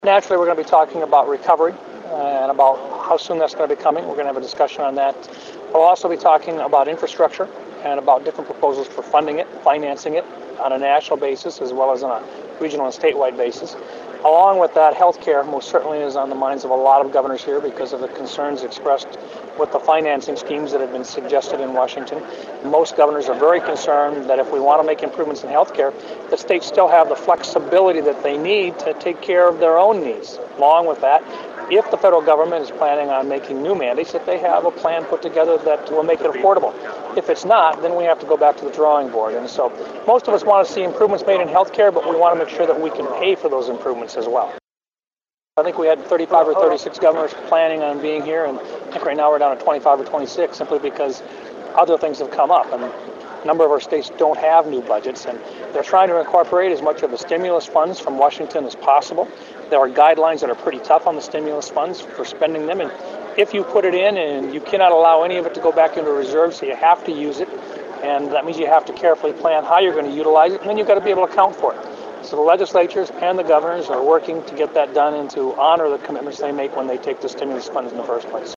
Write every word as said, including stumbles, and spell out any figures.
Naturally, we're going to be talking about recovery and about how soon that's going to be coming. We're going to have a discussion on that. We'll also be talking about infrastructure and about different proposals for funding it, financing it on a national basis as well as on a regional and statewide basis. Along with that, healthcare most certainly is on the minds of a lot of governors here because of the concerns expressed with the financing schemes that have been suggested in Washington. Most governors are very concerned that if we want to make improvements in healthcare, the states still have the flexibility that they need to take care of their own needs. Along with that, if the federal government is planning on making new mandates, that they have a plan put together that will make it affordable. If it's not, then we have to go back to the drawing board. And so most of us want to see improvements made in healthcare, but we want to make sure that we can pay for those improvements as well. I think we had thirty-five or thirty-six governors planning on being here, and I think right now we're down to twenty-five or twenty-six simply because other things have come up. And a number of our states don't have new budgets, and they're trying to incorporate as much of the stimulus funds from Washington as possible. There are guidelines that are pretty tough on the stimulus funds for spending them, and if you put it in and you cannot allow any of it to go back into reserves, so you have to use it, and that means you have to carefully plan how you're going to utilize it, and then you've got to be able to account for it. So the legislatures and the governors are working to get that done and to honor the commitments they make when they take the stimulus funds in the first place.